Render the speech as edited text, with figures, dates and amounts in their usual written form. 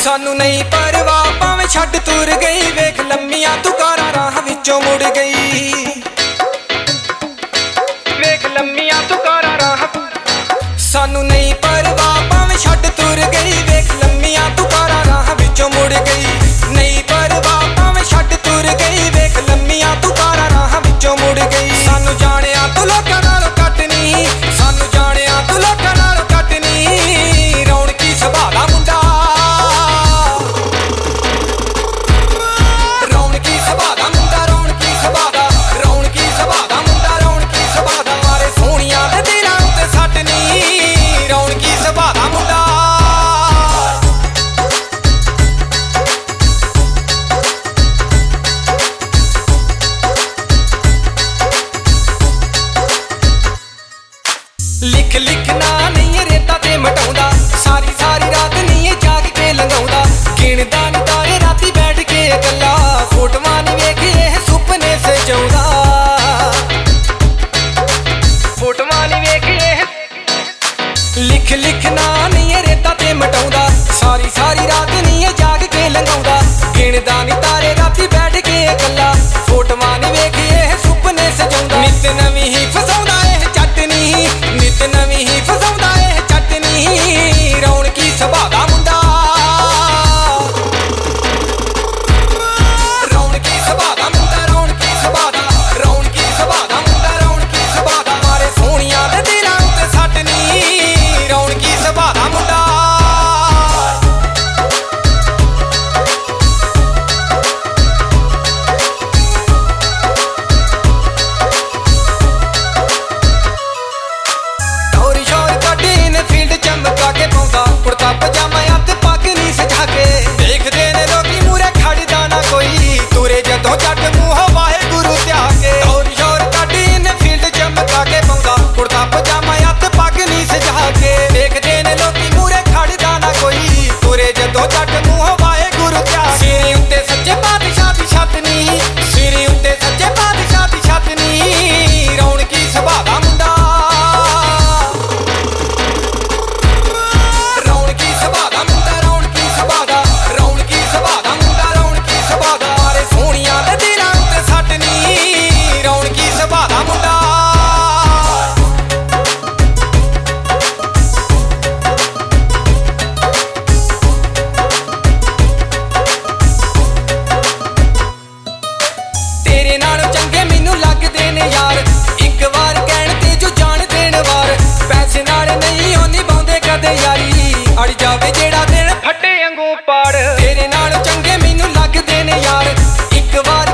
सानू नहीं परवाह भावें छड्ड तुर गई, वेख लम्मियां तू कारां राह विचों मुड़ गई, वेख लम्मियां तू कारां राह। सानू नहीं परवाह भावें छड्ड तुर गई, वेख लम्मियां तू कारां राह विचों मुड़ गई। नहीं परवाह भावें छड्ड तुर गई, वेख लम्मियां तू कारां राह विचों मुड़ गई। सानू जाणिया तू लोकां नालों घट नहीं, सानू जाणिया तू लोकां नालों घट नहीं, रौणकी सुभाऽ दा मुंडा, रौणकी सुभाऽ दा मुंडा, रौणकी सुभाऽ दा, रौणकी सुभाऽ दा मुंडा, रौणकी सुभाऽ दा। मारे सोहणियां दे दिलां उत्ते सट नहीं, रौणकी सुभाऽ दा मुंडा। लिख लिखना नहीं रेता ते मटाउंदा, सारी सारी रात नहीं जाग के लंघाउंदा, गिणदा नी तारे राती बैठ के इकल्ला, फोटोआं नी वेखे इह सुपने सजाउंदा, फोटोआं नी वेखे इह। लिख लिखना नहीं रेता ते मटाउंदा, सारी सारी रात नहीं जाग के लंघाउंदा, गिणदा नी तारे राती बैठ के इकल्ला, फोटोआं नी वेखे इह सुपने सजाउंदा। नित नवीं ही फसाउंदा इह जट नी, नित नवीं ही फसाउंदा इह जट नी, रौणकी सुभाऽ दा मुंडा, रौणकी सुभाऽ दा मुंडा, रौणकी सुभाऽ दा, रौणकी सुभाऽ दा मुंडा, रौणकी सुभाऽ दा। मारे सोहणियां दे दिलां उत्ते सट नहीं, रौणकी सुभाऽ दा मुंडा। टौर शौर कड्ढ इन्हें फील्ड चमका के पाउंदा, कुर्ता पजामा अत्त पग नी सजा के, देखदे ने लोकी मूरे खड़दा ना कोई, तुरे जदों जट मूंहों वाहेगुरू ध्याऽ के। टौर शौर कड्ढ इन्हें फील्ड चमका के पाउंदा, कुर्ता पजामा अत्त पग नी सजा के, देखदे ने लोकी मूरे खड़दा ना कोई, तुरे जदों जट मूंहों वाहेगुरू ध्याऽ। सिरे उत्ते सच्चे पातशाह दी छत नी, सिरे उत्ते सच्चे पातशाह दी छत नी, रौणकी सुभाऽ दा मुंडा, रौणकी सुभाऽ दा मुंडा, रौणकी सुभाऽ दा, रौणकी सुभाऽ दा मुंडा, रौणकी सुभाऽ दा। मारे सोहणियां दे दिलां उत्ते सट नहीं, रौणकी सुभाऽ दा मुंडा। तेरे नालों चंगे मैनू लगदे ने यार, इक वार कहण ते जो जान देण वार, पैसे नाल नहीं ओ निभाउंदे कदे यारी, अड़ जावे जेड़ा दिन फट्टे अंगू पाड़। तेरे नालों चंगे मैनू लगदे ने यार, इक वार